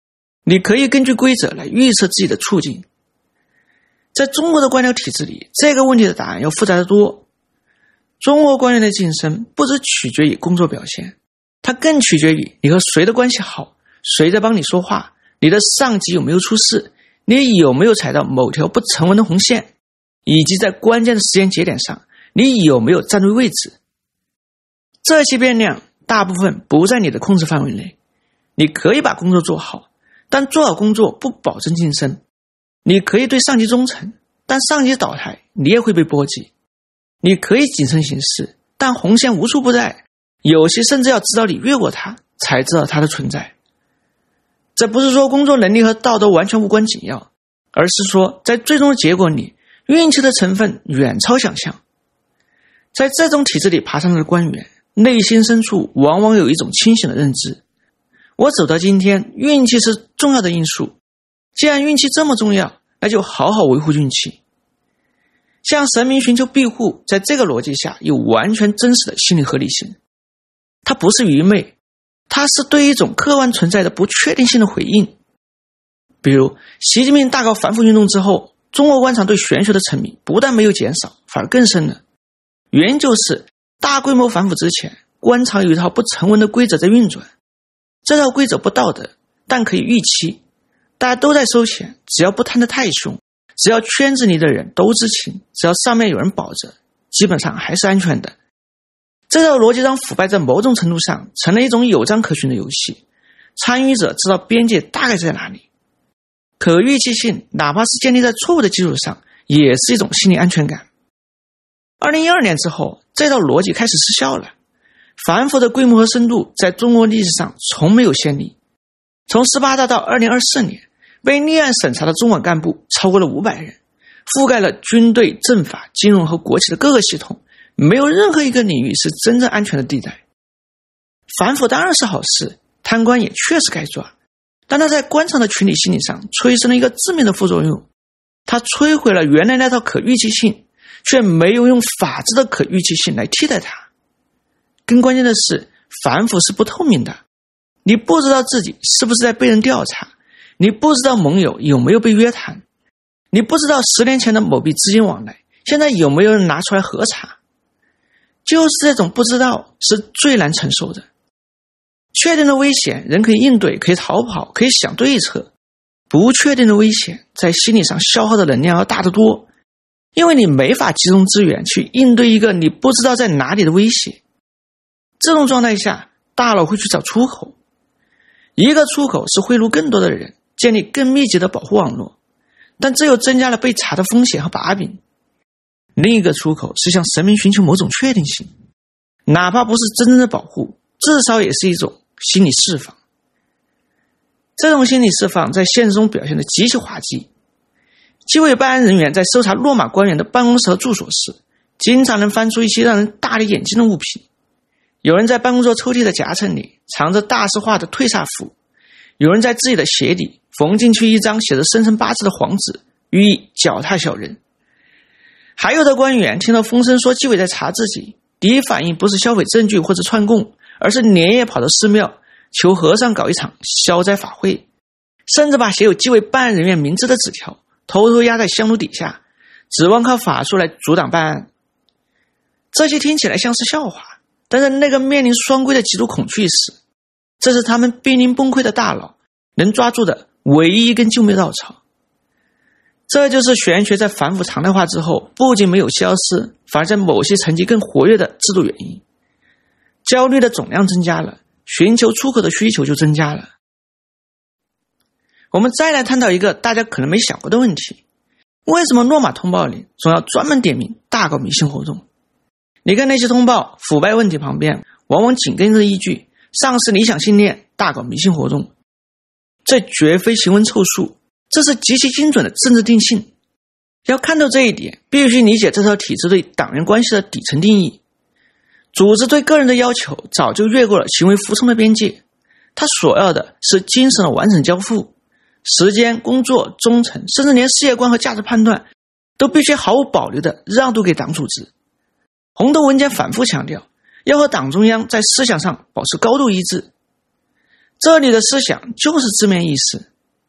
你可以根据规则来预测自己的处境。在中国的官僚体制里，这个问题的答案要复杂得多。中国官员的晋升不只取决于工作表现，它更取决于你和谁的关系好，谁在帮你说话，你的上级有没有出事，你有没有踩到某条不成文的红线，以及在关键的时间节点上，你有没有站对位置。这些变量大部分不在你的控制范围内，你可以把工作做好，但做好工作不保证晋升。你可以对上级忠诚，但上级倒台，你也会被波及。你可以谨慎行事，但红线无处不在，有些甚至要直到你越过它，才知道它的存在。这不是说工作能力和道德完全无关紧要，而是说在最终的结果里，运气的成分远超想象。在这种体制里爬上来的官员，内心深处往往有一种清醒的认知，我走到今天，运气是重要的因素，既然运气这么重要，那就好好维护运气。向神明寻求庇护，在这个逻辑下有完全真实的心理合理性。它不是愚昧，它是对一种客观存在的不确定性的回应。比如习近平大搞反腐运动之后，中国官场对玄学的沉迷不但没有减少，反而更深了。原因就是大规模反腐之前，官场有一套不成文的规则在运转，这套规则不道德，但可以预期，大家都在收钱，只要不贪得太凶，只要圈子里的人都知情，只要上面有人保着，基本上还是安全的。这套逻辑让腐败在某种程度上成了一种有章可循的游戏，参与者知道边界大概在哪里。可预期性哪怕是建立在错误的基础上，也是一种心理安全感。二零一二年之后，这套逻辑开始失效了。反腐的规模和深度在中国历史上从没有先例。从十八大到二零二四年，被立案审查的中管干部超过了五百人，覆盖了军队、政法、金融和国企的各个系统，没有任何一个领域是真正安全的地带。反腐当然是好事，贪官也确实该抓，但它在官场的群体心理上催生了一个致命的副作用，它摧毁了原来那套可预期性，却没有用法治的可预期性来替代它。更关键的是，反腐是不透明的，你不知道自己是不是在被人调查，你不知道盟友有没有被约谈，你不知道十年前的某笔资金往来现在有没有人拿出来核查。就是这种不知道是最难承受的。确定的危险人可以应对，可以逃跑，可以想对策，不确定的危险在心理上消耗的能量要大得多，因为你没法集中资源去应对一个你不知道在哪里的威胁。这种状态下，大脑会去找出口，一个出口是贿赂更多的人，建立更密集的保护网络，但这又增加了被查的风险和把柄。另一个出口是向神明寻求某种确定性，哪怕不是真正的保护，至少也是一种心理释放。这种心理释放在现实中表现得极其滑稽。纪委办案人员在搜查落马官员的办公室和住所时，经常能翻出一些让人大跌眼镜的物品。有人在办公桌抽屉的夹层里藏着大师画的退煞符，有人在自己的鞋底缝进去一张写着生辰八字的黄纸，寓意脚踏小人。还有的官员听到风声说纪委在查自己，第一反应不是销毁证据或者串供，而是连夜跑到寺庙求和尚搞一场消灾法会，甚至把写有纪委办案人员名字的纸条偷偷压在香炉底下，指望靠法术来阻挡办案。这些听起来像是笑话，但是那个面临双规的极度恐惧时，这是他们濒临崩溃的大脑能抓住的唯一一根救命稻草。这就是玄学在反腐常态化之后不仅没有消失，反而在某些层级更活跃的制度原因。焦虑的总量增加了，寻求出口的需求就增加了。我们再来探讨一个大家可能没想过的问题，为什么落马通报里总要专门点名大搞迷信活动？你看那些通报腐败问题旁边往往紧跟着一句丧失理想信念，大搞迷信活动。这绝非行文凑数，这是极其精准的政治定性。要看到这一点，必须理解这套体制对党员关系的底层定义。组织对个人的要求早就越过了行为服从的边界，他所要的是精神的完整交付，时间、工作、忠诚，甚至连事业观和价值判断都必须毫无保留地让渡给党组织。红头文件反复强调要和党中央在思想上保持高度一致，这里的思想就是字面意思，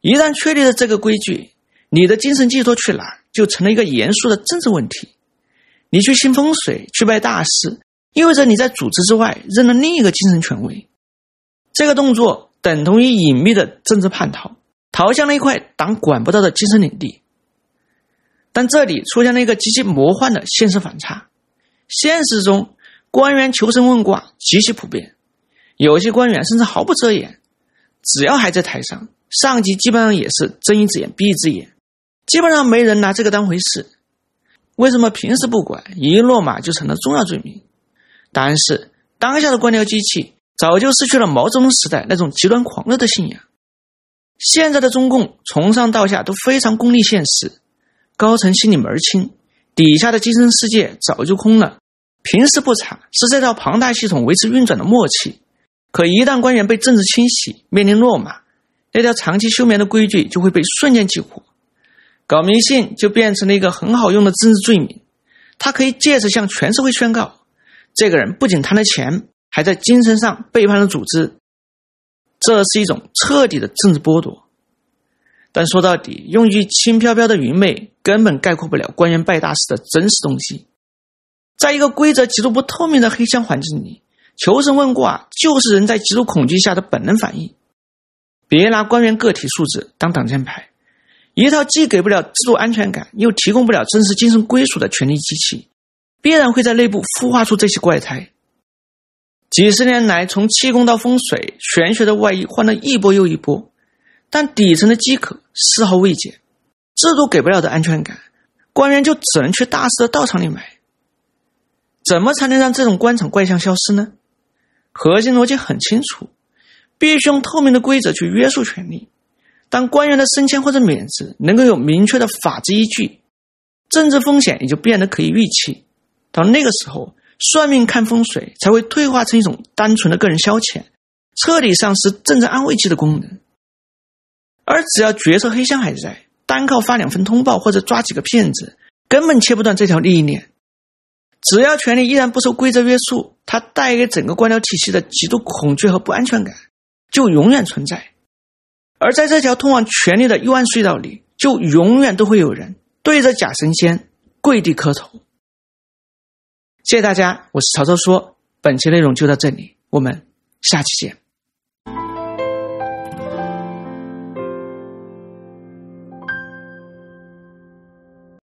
一旦确立了这个规矩，你的精神寄托去哪儿，就成了一个严肃的政治问题。你去信风水，去拜大师，意味着你在组织之外认了另一个精神权威。这个动作等同于隐秘的政治叛逃，逃向了一块党管不到的精神领地。但这里出现了一个极其魔幻的现实反差。现实中，官员求神问卦极其普遍，有些官员甚至毫不遮掩，只要还在台上，上级基本上也是睁一只眼闭一只眼，基本上没人拿这个当回事。为什么平时不管，一落马就成了重要罪名？答案是，当下的官僚机器早就失去了毛泽东时代那种极端狂热的信仰。现在的中共从上到下都非常功利现实，高层心里门清，底下的精神世界早就空了。平时不查，是这套庞大系统维持运转的默契，可一旦官员被政治清洗，面临落马，那条长期休眠的规矩就会被瞬间激活。搞迷信就变成了一个很好用的政治罪名，他可以借此向全社会宣告，这个人不仅贪了钱，还在精神上背叛了组织。这是一种彻底的政治剥夺。但说到底，用一句轻飘飘的愚昧根本概括不了官员拜大师的真实动机。在一个规则极度不透明的黑箱环境里，求神问卦就是人在极度恐惧下的本能反应。别拿官员个体素质当挡箭牌，一套既给不了制度安全感，又提供不了真实精神归属的权力机器，必然会在内部孵化出这些怪胎。几十年来，从气功到风水，玄学的外衣换了一波又一波，但底层的饥渴丝毫未解，制度给不了的安全感，官员就只能去大师的道场里买。怎么才能让这种官场怪象消失呢？核心逻辑很清楚，必须用透明的规则去约束权力。当官员的升迁或者免职能够有明确的法治依据，政治风险也就变得可以预期。到那个时候，算命看风水才会退化成一种单纯的个人消遣，彻底丧失政治安慰剂的功能。而只要决策黑箱还在，单靠发两份通报或者抓几个骗子，根本切不断这条利益链。只要权力依然不受规则约束，它带给整个官僚体系的极度恐惧和不安全感就永远存在。而在这条通往权力的幽暗隧道里，就永远都会有人对着假神仙跪地磕头。谢谢大家，我是曹操说，本期内容就到这里，我们下期见。